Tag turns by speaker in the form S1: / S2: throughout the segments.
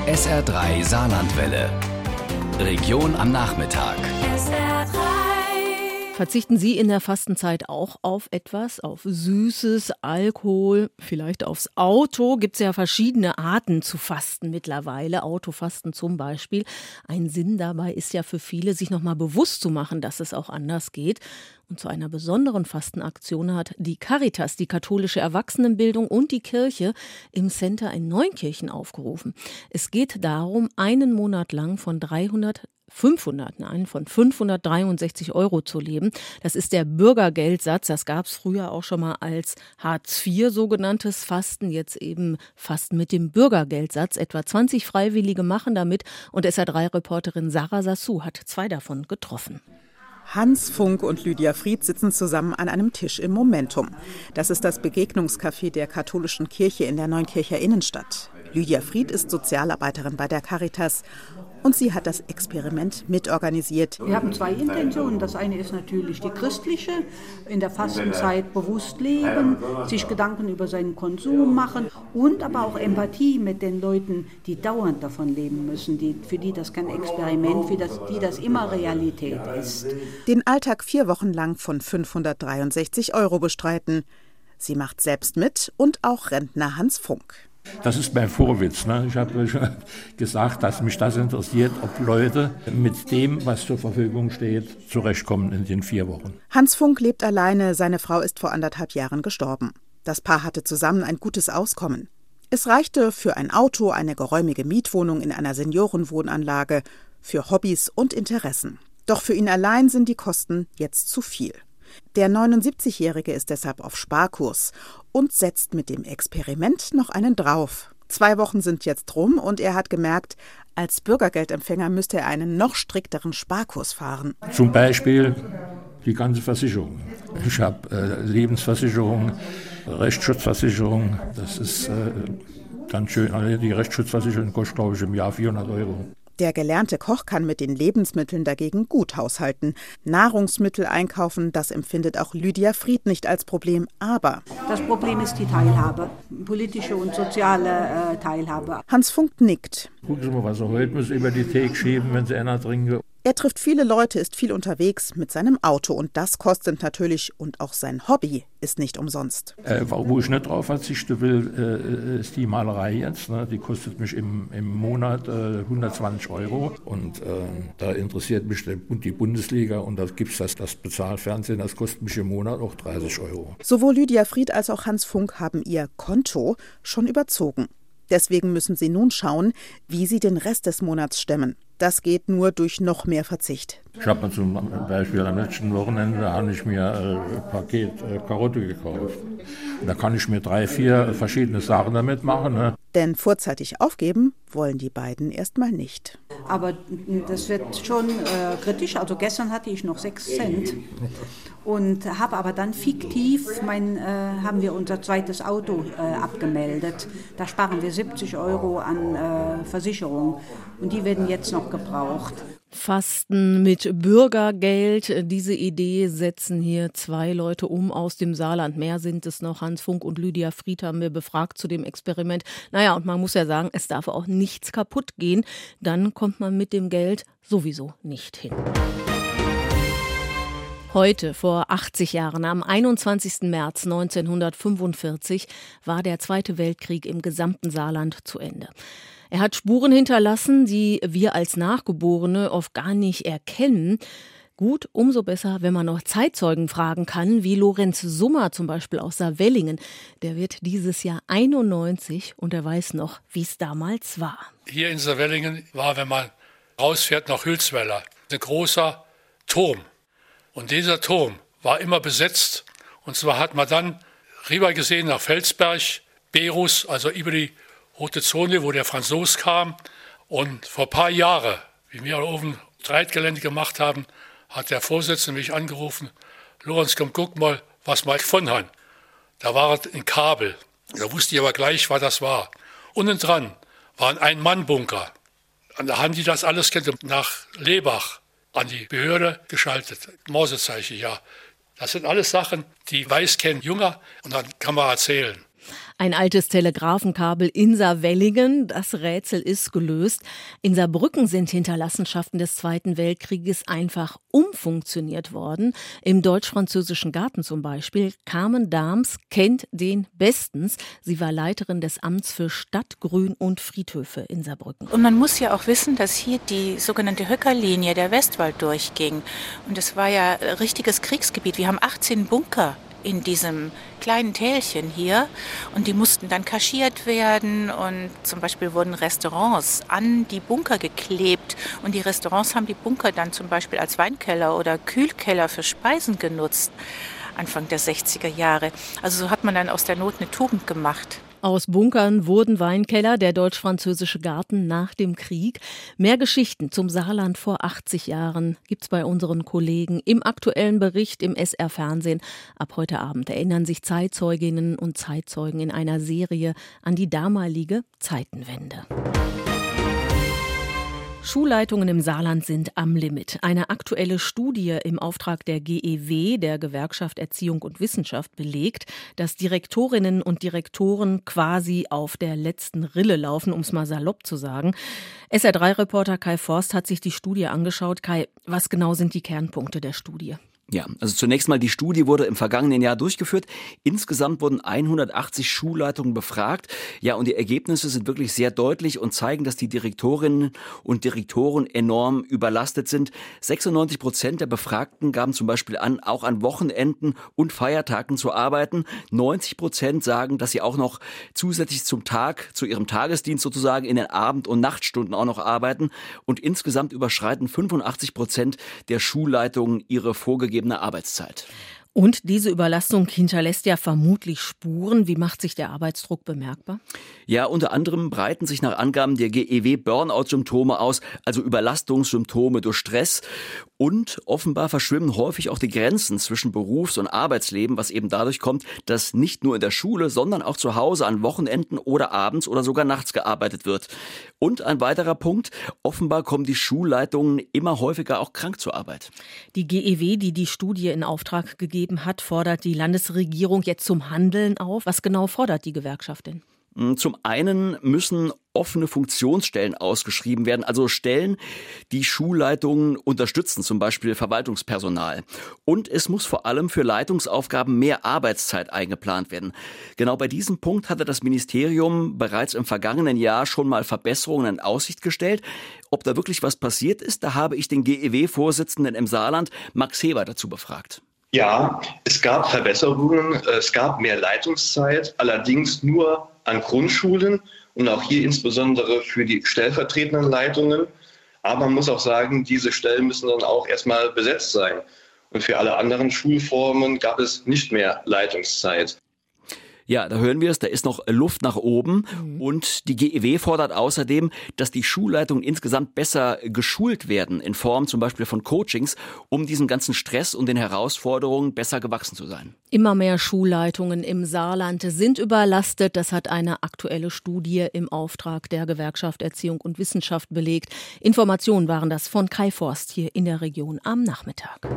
S1: SR3 Saarlandwelle. Region am Nachmittag.
S2: SR3.
S3: Verzichten Sie in der Fastenzeit auch auf etwas, auf Süßes, Alkohol, vielleicht aufs Auto? Gibt es ja verschiedene Arten zu fasten mittlerweile, Autofasten zum Beispiel. Ein Sinn dabei ist ja für viele, sich nochmal bewusst zu machen, dass es auch anders geht. Und zu einer besonderen Fastenaktion hat die Caritas, die katholische Erwachsenenbildung und die Kirche im Center in Neunkirchen aufgerufen. Es geht darum, einen Monat lang von 563 € zu leben. Das ist der Bürgergeldsatz. Das gab es früher auch schon mal als Hartz IV sogenanntes Fasten. Jetzt eben Fasten mit dem Bürgergeldsatz. Etwa 20 Freiwillige machen damit. Und SR3-Reporterin Sarah Sassou hat 2 davon getroffen.
S4: Hans Funk und Lydia Fried sitzen zusammen an einem Tisch im Momentum. Das ist das Begegnungscafé der katholischen Kirche in der Neunkircher Innenstadt. Lydia Fried ist Sozialarbeiterin bei der Caritas und sie hat das Experiment mitorganisiert.
S5: Wir haben 2 Intentionen. Das eine ist natürlich die christliche, in der Fastenzeit bewusst leben, sich Gedanken über seinen Konsum machen und aber auch Empathie mit den Leuten, die dauernd davon leben müssen, für die das kein Experiment, für die das immer Realität ist.
S4: Den Alltag 4 Wochen lang von 563 € bestreiten. Sie macht selbst mit und auch Rentner Hans Funk.
S6: Das ist mein Vorwitz. Ne? Ich habe schon gesagt, dass mich das interessiert, ob Leute mit dem, was zur Verfügung steht, zurechtkommen in den 4 Wochen.
S4: Hans Funk lebt alleine, seine Frau ist vor 1,5 Jahren gestorben. Das Paar hatte zusammen ein gutes Auskommen. Es reichte für ein Auto, eine geräumige Mietwohnung in einer Seniorenwohnanlage, für Hobbys und Interessen. Doch für ihn allein sind die Kosten jetzt zu viel. Der 79-Jährige ist deshalb auf Sparkurs und setzt mit dem Experiment noch einen drauf. 2 Wochen sind jetzt rum und er hat gemerkt, als Bürgergeldempfänger müsste er einen noch strikteren Sparkurs fahren.
S6: Zum Beispiel die ganze Versicherung. Ich habe Lebensversicherung, Rechtsschutzversicherung. Das ist ganz schön. Also die Rechtsschutzversicherung kostet, glaube ich, im Jahr 400 €.
S4: Der gelernte Koch kann mit den Lebensmitteln dagegen gut haushalten. Nahrungsmittel einkaufen, das empfindet auch Lydia Fried nicht als Problem. Aber
S5: Das Problem ist die Teilhabe, politische und soziale Teilhabe.
S4: Hans Funk nickt.
S6: Gucken Sie mal, was er heute muss über die Theke schieben, wenn Sie einer trinken.
S4: Er trifft viele Leute, ist viel unterwegs mit seinem Auto. Und das kostet natürlich. Und auch sein Hobby ist nicht umsonst.
S6: Wo ich nicht drauf verzichten will, ist die Malerei jetzt. Ne? Die kostet mich im Monat 120 €. Und da interessiert mich die Bundesliga. Und da gibt es das Bezahlfernsehen. Das kostet mich im Monat auch 30 €.
S4: Sowohl Lydia Fried als auch Hans Funk haben ihr Konto schon überzogen. Deswegen müssen sie nun schauen, wie sie den Rest des Monats stemmen. Das geht nur durch noch mehr Verzicht.
S6: Ich habe mir zum Beispiel am letzten Wochenende habe ich mir ein Paket Karotte gekauft. Da kann ich mir 3, 4 verschiedene Sachen damit machen. Ne?
S4: Denn vorzeitig aufgeben wollen die beiden erstmal nicht.
S5: Aber das wird schon kritisch. Also gestern hatte ich noch 6 Cent und habe aber dann fiktiv, haben wir unser zweites Auto abgemeldet. Da sparen wir 70 € an Versicherung und die werden jetzt noch gebraucht.
S3: Fasten mit Bürgergeld. Diese Idee setzen hier 2 Leute um aus dem Saarland. Mehr sind es noch. Hans Funk und Lydia Fried haben wir befragt zu dem Experiment. Naja, und man muss ja sagen, es darf auch nichts kaputt gehen. Dann kommt man mit dem Geld sowieso nicht hin. Heute, vor 80 Jahren, am 21. März 1945, war der Zweite Weltkrieg im gesamten Saarland zu Ende. Er hat Spuren hinterlassen, die wir als Nachgeborene oft gar nicht erkennen. Gut, umso besser, wenn man noch Zeitzeugen fragen kann, wie Lorenz Summer zum Beispiel aus Saarwellingen. Der wird dieses Jahr 91 und er weiß noch, wie es damals war.
S7: Hier in Saarwellingen war, wenn man rausfährt nach Hülsweiler, ein großer Turm. Und dieser Turm war immer besetzt. Und zwar hat man dann rüber gesehen nach Felsberg, Berus, also über die Rote Zone, wo der Franzos kam. Und vor ein paar Jahren, wie wir oben Reitgelände gemacht haben, hat der Vorsitzende mich angerufen: Lorenz, komm, guck mal, was wir gefunden haben. Da war ein Kabel. Da wusste ich aber gleich, was das war. Unten dran war ein Ein-Mann-Bunker. Und da haben die das alles nach Lebach an die Behörde geschaltet. Morsezeichen, ja. Das sind alles Sachen, die weiß kein Junger und dann kann man erzählen.
S3: Ein altes Telegrafenkabel in Saarwellingen, das Rätsel ist gelöst. In Saarbrücken sind Hinterlassenschaften des Zweiten Weltkrieges einfach umfunktioniert worden. Im Deutsch-Französischen Garten zum Beispiel. Carmen Dahms kennt den bestens. Sie war Leiterin des Amts für Stadt, Grün und Friedhöfe in Saarbrücken.
S2: Und man muss ja auch wissen, dass hier die sogenannte Höckerlinie, der Westwald, durchging. Und es war ja ein richtiges Kriegsgebiet. Wir haben 18 Bunker in diesem kleinen Tälchen hier und die mussten dann kaschiert werden und zum Beispiel wurden Restaurants an die Bunker geklebt und die Restaurants haben die Bunker dann zum Beispiel als Weinkeller oder Kühlkeller für Speisen genutzt, Anfang der 60er Jahre. Also so hat man dann aus der Not eine Tugend gemacht.
S3: Aus Bunkern wurden Weinkeller, der Deutsch-Französische Garten nach dem Krieg. Mehr Geschichten zum Saarland vor 80 Jahren gibt's bei unseren Kollegen im aktuellen Bericht im SR-Fernsehen. Ab heute Abend erinnern sich Zeitzeuginnen und Zeitzeugen in einer Serie an die damalige Zeitenwende. Schulleitungen im Saarland sind am Limit. Eine aktuelle Studie im Auftrag der GEW, der Gewerkschaft Erziehung und Wissenschaft, belegt, dass Direktorinnen und Direktoren quasi auf der letzten Rille laufen, um es mal salopp zu sagen. SR3-Reporter Kai Forst hat sich die Studie angeschaut. Kai, was genau sind die Kernpunkte der Studie?
S8: Ja, also zunächst mal, die Studie wurde im vergangenen Jahr durchgeführt. Insgesamt wurden 180 Schulleitungen befragt. Ja, und die Ergebnisse sind wirklich sehr deutlich und zeigen, dass die Direktorinnen und Direktoren enorm überlastet sind. 96% der Befragten gaben zum Beispiel an, auch an Wochenenden und Feiertagen zu arbeiten. 90% sagen, dass sie auch noch zusätzlich zu ihrem Tagesdienst sozusagen in den Abend- und Nachtstunden auch noch arbeiten. Und insgesamt überschreiten 85% der Schulleitungen ihre vorgegebene Arbeitszeit.
S3: Und diese Überlastung hinterlässt ja vermutlich Spuren. Wie macht sich der Arbeitsdruck bemerkbar?
S8: Ja, unter anderem breiten sich nach Angaben der GEW Burnout-Symptome aus, also Überlastungssymptome durch Stress. Und offenbar verschwimmen häufig auch die Grenzen zwischen Berufs- und Arbeitsleben, was eben dadurch kommt, dass nicht nur in der Schule, sondern auch zu Hause an Wochenenden oder abends oder sogar nachts gearbeitet wird. Und ein weiterer Punkt, offenbar kommen die Schulleitungen immer häufiger auch krank zur Arbeit.
S3: Die GEW, die die Studie in Auftrag gegeben hat, fordert die Landesregierung jetzt zum Handeln auf. Was genau fordert die Gewerkschaft denn?
S8: Zum einen müssen offene Funktionsstellen ausgeschrieben werden, also Stellen, die Schulleitungen unterstützen, zum Beispiel Verwaltungspersonal. Und es muss vor allem für Leitungsaufgaben mehr Arbeitszeit eingeplant werden. Genau bei diesem Punkt hatte das Ministerium bereits im vergangenen Jahr schon mal Verbesserungen in Aussicht gestellt. Ob da wirklich was passiert ist, da habe ich den GEW-Vorsitzenden im Saarland, Max Heber, dazu befragt.
S9: Ja, es gab Verbesserungen, es gab mehr Leitungszeit, allerdings nur an Grundschulen und auch hier insbesondere für die stellvertretenden Leitungen. Aber man muss auch sagen, diese Stellen müssen dann auch erstmal besetzt sein. Und für alle anderen Schulformen gab es nicht mehr Leitungszeit.
S8: Ja, da hören wir es, da ist noch Luft nach oben. Und die GEW fordert außerdem, dass die Schulleitungen insgesamt besser geschult werden, in Form zum Beispiel von Coachings, um diesem ganzen Stress und den Herausforderungen besser gewachsen zu sein.
S3: Immer mehr Schulleitungen im Saarland sind überlastet. Das hat eine aktuelle Studie im Auftrag der Gewerkschaft Erziehung und Wissenschaft belegt. Informationen waren das von Kai Forst hier in der Region am Nachmittag.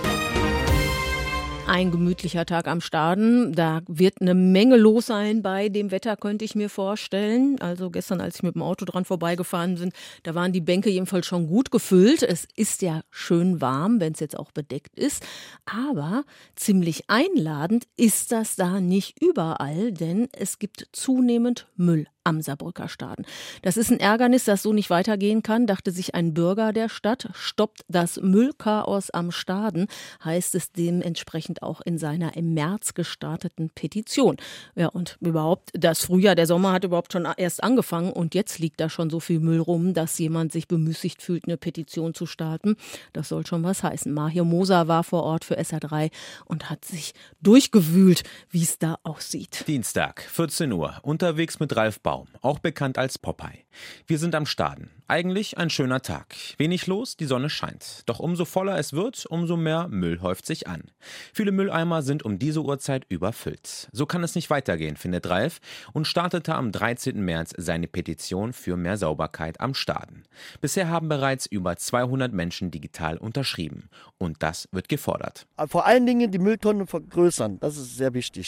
S3: Ein gemütlicher Tag am Staden. Da wird eine Menge los sein bei dem Wetter, könnte ich mir vorstellen. Also gestern, als ich mit dem Auto dran vorbeigefahren bin, da waren die Bänke jedenfalls schon gut gefüllt. Es ist ja schön warm, wenn es jetzt auch bedeckt ist. Aber ziemlich einladend ist das da nicht überall, denn es gibt zunehmend Müll am Saarbrücker Staden. Das ist ein Ärgernis, das so nicht weitergehen kann, dachte sich ein Bürger der Stadt. Stoppt das Müllchaos am Staden, heißt es dementsprechend auch in seiner im März gestarteten Petition. Ja, und überhaupt, das Frühjahr, der Sommer hat überhaupt schon erst angefangen und jetzt liegt da schon so viel Müll rum, dass jemand sich bemüßigt fühlt, eine Petition zu starten. Das soll schon was heißen. Mario Moser war vor Ort für SR3 und hat sich durchgewühlt, wie es da aussieht.
S10: Dienstag, 14 Uhr, unterwegs mit Ralf Baum, auch bekannt als Popeye. Wir sind am Staden. Eigentlich ein schöner Tag. Wenig los, die Sonne scheint. Doch umso voller es wird, umso mehr Müll häuft sich an. Viele Mülleimer sind um diese Uhrzeit überfüllt. So kann es nicht weitergehen, findet Ralf und startete am 13. März seine Petition für mehr Sauberkeit am Staden. Bisher haben bereits über 200 Menschen digital unterschrieben. Und das wird gefordert.
S11: Vor allen Dingen die Mülltonnen vergrößern, das ist sehr wichtig.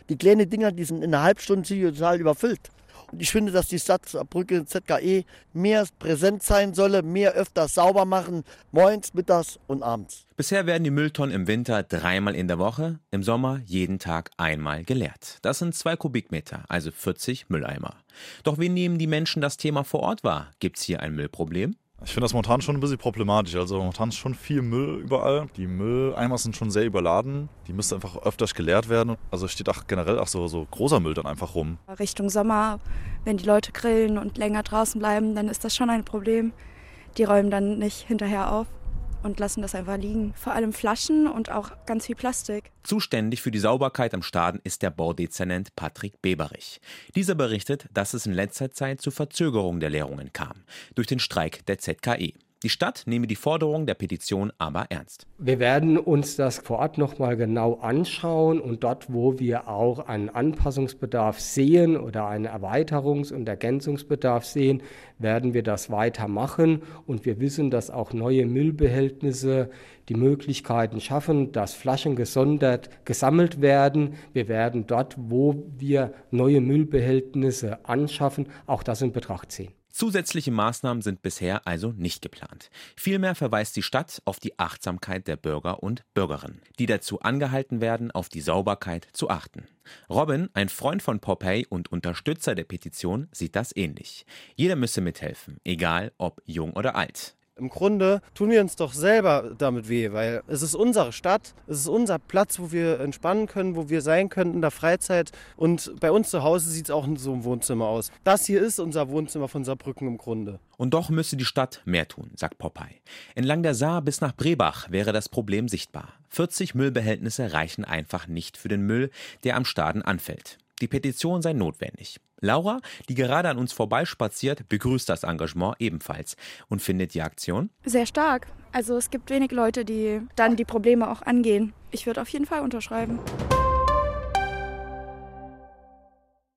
S11: Die kleinen Dinger, die sind in einer Halbstunde total überfüllt. Und ich finde, dass die Stadt Saarbrücken ZKE mehr präsent sein solle, mehr öfter sauber machen, morgens, mittags und abends.
S10: Bisher werden die Mülltonnen im Winter 3-mal in der Woche, im Sommer jeden Tag einmal geleert. Das sind 2 Kubikmeter, also 40 Mülleimer. Doch wie nehmen die Menschen das Thema vor Ort wahr? Gibt's hier ein Müllproblem?
S12: Ich finde das momentan schon ein bisschen problematisch. Also momentan ist schon viel Müll überall. Die Mülleimer sind schon sehr überladen. Die müssten einfach öfters geleert werden. Also steht auch generell auch so großer Müll dann einfach rum.
S13: Richtung Sommer, wenn die Leute grillen und länger draußen bleiben, dann ist das schon ein Problem. Die räumen dann nicht hinterher auf und lassen das einfach liegen. Vor allem Flaschen und auch ganz viel Plastik.
S10: Zuständig für die Sauberkeit am Staden ist der Baudezernent Patrick Beberich. Dieser berichtet, dass es in letzter Zeit zu Verzögerung der Leerungen kam, durch den Streik der ZKE. Die Stadt nehme die Forderung der Petition aber ernst.
S14: Wir werden uns das vor Ort noch mal genau anschauen und dort, wo wir auch einen Anpassungsbedarf sehen oder einen Erweiterungs- und Ergänzungsbedarf sehen, werden wir das weitermachen. Und wir wissen, dass auch neue Müllbehältnisse die Möglichkeiten schaffen, dass Flaschen gesondert gesammelt werden. Wir werden dort, wo wir neue Müllbehältnisse anschaffen, auch das in Betracht ziehen.
S10: Zusätzliche Maßnahmen sind bisher also nicht geplant. Vielmehr verweist die Stadt auf die Achtsamkeit der Bürger und Bürgerinnen, die dazu angehalten werden, auf die Sauberkeit zu achten. Robin, ein Freund von Popeye und Unterstützer der Petition, sieht das ähnlich. Jeder müsse mithelfen, egal ob jung oder alt.
S11: Im Grunde tun wir uns doch selber damit weh, weil es ist unsere Stadt, es ist unser Platz, wo wir entspannen können, wo wir sein können in der Freizeit. Und bei uns zu Hause sieht es auch in so einem Wohnzimmer aus. Das hier ist unser Wohnzimmer von Saarbrücken im Grunde.
S10: Und doch müsse die Stadt mehr tun, sagt Popeye. Entlang der Saar bis nach Brebach wäre das Problem sichtbar. 40 Müllbehältnisse reichen einfach nicht für den Müll, der am Staden anfällt. Die Petition sei notwendig. Laura, die gerade an uns vorbeispaziert, begrüßt das Engagement ebenfalls und findet die Aktion
S13: sehr stark. Also es gibt wenig Leute, die dann die Probleme auch angehen. Ich würde auf jeden Fall unterschreiben.